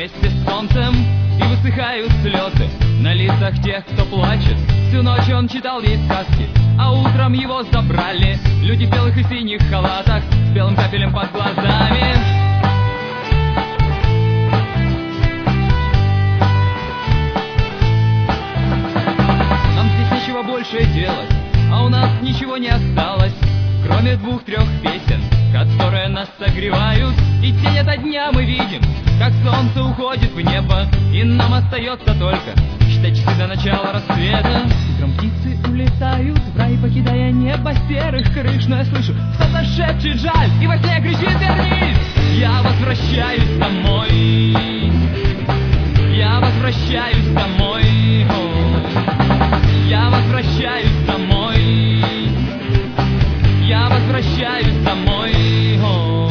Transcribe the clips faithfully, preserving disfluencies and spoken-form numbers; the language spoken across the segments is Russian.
вместе с солнцем, и высыхают слезы на лицах тех, кто плачет. Всю ночь он читал ей сказки, а утром его забрали люди в белых и синих халатах с белым капелем под глазами. Нам здесь нечего больше делать, а у нас ничего не осталось, кроме двух-трех песен, которые нас согревают. И день ото дня мы видим, как солнце уходит в небо, и нам остается только считать часы до начала рассвета. Утром птицы улетают в рай, покидая небо серых крыш, но я слышу, кто-то шепчет жаль, и во сне кричит вернись. Я возвращаюсь домой, я возвращаюсь домой, о, я возвращаюсь домой, я возвращаюсь домой, о.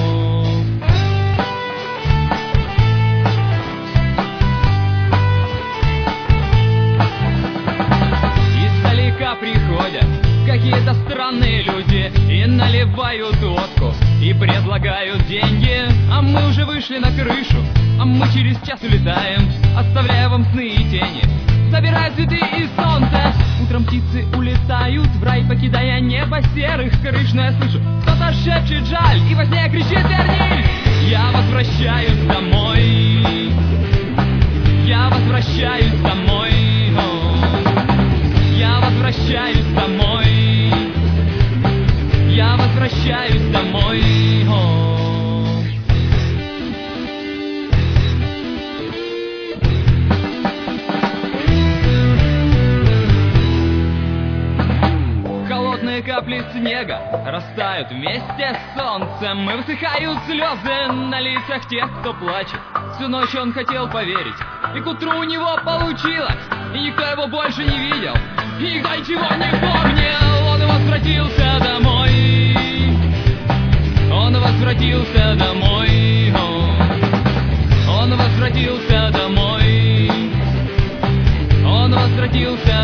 Издалека приходят какие-то странные люди и наливают водку, и предлагают деньги. А мы уже вышли на крышу, а мы через час улетаем, оставляя вам сны и тени, собирая цветы и солнце. Утром птицы улетают в рай, покидая небо серых крыш, но я слышу, кто-то шепчет жаль, и во сне кричит вернись. Я возвращаюсь домой, я возвращаюсь домой, о, я возвращаюсь домой, я возвращаюсь домой, о. Капли снега растают вместе с солнцем, и высыхают слезы на лицах тех, кто плачет. Всю ночь он хотел поверить, и к утру у него получилось, и никто его больше не видел, и никто ничего не помнил. Он возвратился домой, он возвратился домой, он возвратился домой, он возвратился